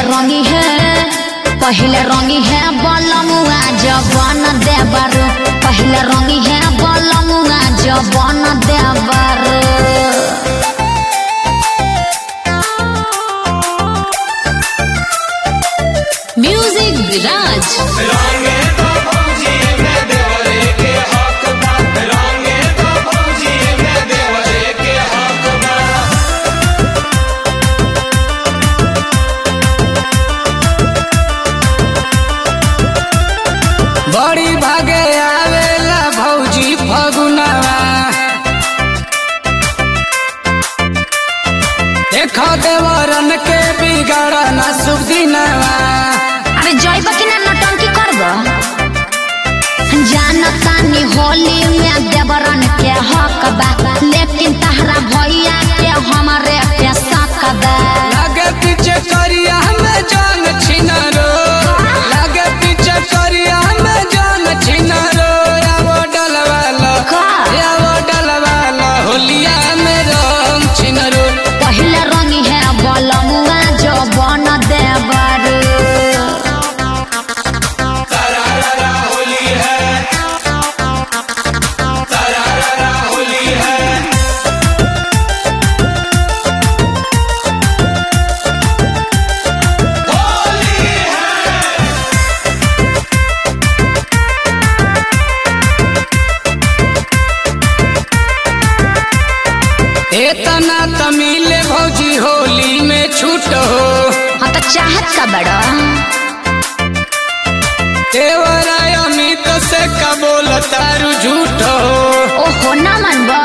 पहले रंगी है बलमुआ जवान देवर। पहले रंगी है बलमुआ जवान देवर। म्यूजिक विराज बड़ी भागे आवेला भौजी फगुनवा। देखो देवरन के बिगड़ ना शुभ दिनवा। अरे जइब कि ना नौटंकी करब। जानतानी होली में देवरन के हक बा, लेकिन तहरा भैया के हमारे पे शक बा। लागे पीछे करिया में जान छिनरो। लागे पीछे करिया में जान छिनरो। यावो डलवाला होलिया में रंग छिनरो। पहले रंगी है बलमुआ जवान देवर। इतना तमिले भौजी होली में छूट हो। हाँ तो चाहत का बड़ा देवराय अमित से कबोल तारू झूठ हो। ओहो ना मनबा।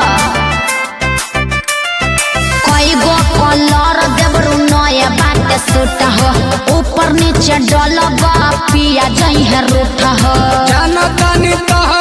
कई गो कलर देवरू नया बात सूट हो। ऊपर नीचे डलबा पिया जई है रूठ हो। जानतानी तह